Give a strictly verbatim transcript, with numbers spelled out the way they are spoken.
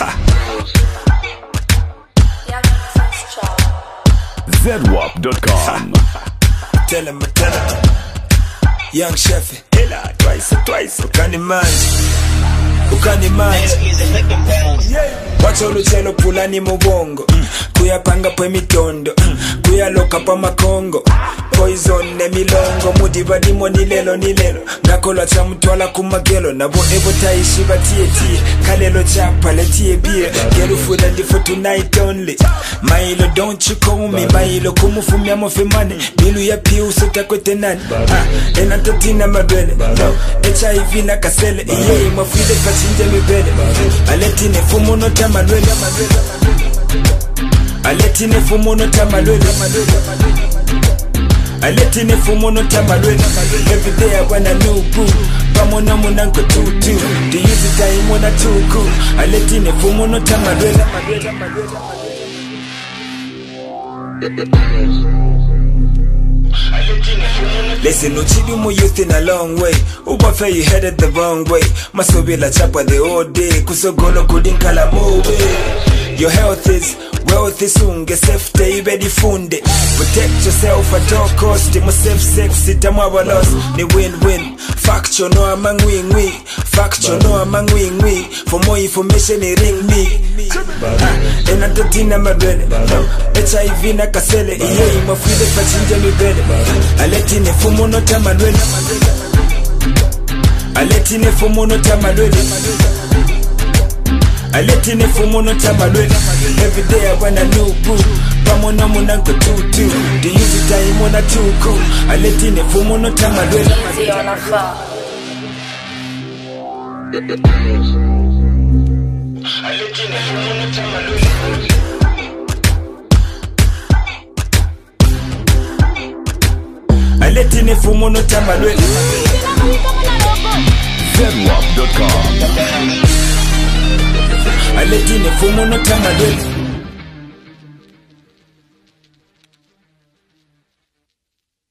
Z W A P dot com. Tell him, tell him. Young Chef, hela twice, twice. Ukani manje, ukani manje. Wacha uluchelo pulani mubongo. Kuyapanga pwe mitondo. Kuyaloka pa makongo. Poison ne milongo. Mudiba limo nilelo nilelo. Ngakola cha mtuala kumagelo. Nabo ebo taishi ba tie tie. Kalelo chapa le tie beer. Gelu food and for tonight only. Mailo don't you call me. Mailo kumufumia mofe money. Bilu ya piu suta kwete nani. Ah, enantatina mabele. No, H I V na kasele. Iye mafide kachinje mibele. Aletine fumo no tamalwele. Aletine fumo no tamalwele. Aletine fumo no tamalwele. Every day I want a new boo. Pamona munanko tutu. The use time wanna tuku. Aletine fumo no tamalwele. Listen, no chibi mo youth in a long way. Uba fair you headed the wrong way. Masobi la chapa the whole day. Kusogolo kudin kala mowe. Your health is wealth is unge safety ibedi funde. Protect yourself at all cost. Mo safe sex itamwa loss. Ni win win. Factual no amang wing we. Factual no amang wing we. For more information ring me. Ah, enantatina mabele. H I V na kasele. Iye mafide pachinja mibele. Aletine fumo no tamalwele. Aletine fumo no tamalwele. Aletine fumo no tamalwele. Every day I want a new boo. Pamona munanko tutu. The use time wanna tuku. Aletine fumo no tamalwele. Aletine fumo no tamalwele. Aletine fumo no tamalwele. Z W A P dot com. Aletine fumo no tamalwele.